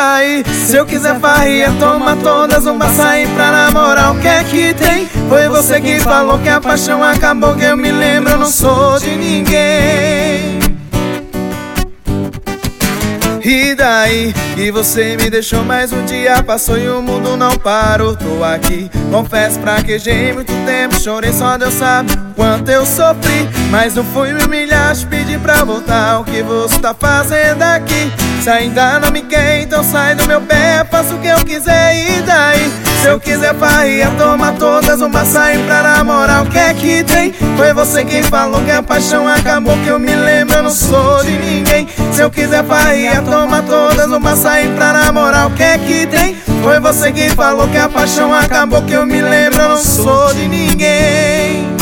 daí? Se eu quiser farria, toma todas, não vai sair pra namorar, o que é que tem? Foi você que falou que a paixão acabou, que eu me lembro, eu não sou de ninguém. E daí? Que você me deixou, mais um dia passou e o mundo não parou. Tô aqui, confesso, fraquejei muito tempo, chorei, só Deus sabe quanto eu sofri. Mas não fui me humilhar, te pedir pra voltar, o que você tá fazendo aqui? Se ainda não me quer, então sai do meu pé, faço o que eu quiser. E daí? Se eu quiser farria, toma todas, uma sair pra namorar, o que é que tem? Foi você quem falou que a paixão acabou, que eu me lembro, eu não sou de ninguém. Se eu quiser farria, toma todas, uma sair pra namorar, o que é que tem? Foi você quem falou que a paixão acabou, que eu me lembro, eu não sou de ninguém.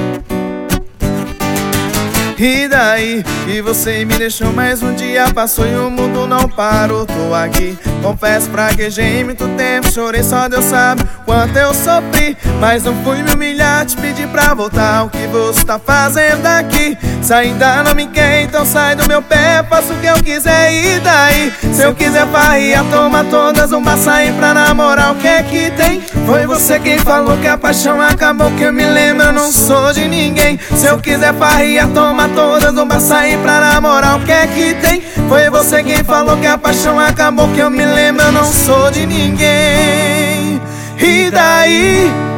E daí? E você me deixou, mais um dia passou e o mundo não parou. Tô aqui, confesso, fraquejei muito tempo, chorei, só Deus sabe quanto eu sofri. Mas não fui me humilhar, te pedir pra voltar, o que você tá fazendo aqui? Se ainda não me quer, então sai do meu pé, faço o que eu quiser. E daí? Se eu quiser farria, toma todas, uma sair pra namorar, o que é que tem? Foi você quem falou que a paixão acabou, que eu me lembro, eu não sou de ninguém. Se eu quiser farria, toma todas, uma sair pra namorar, o que é que tem? Foi você quem falou que a paixão acabou, que eu me lembro, eu não sou de ninguém. E daí?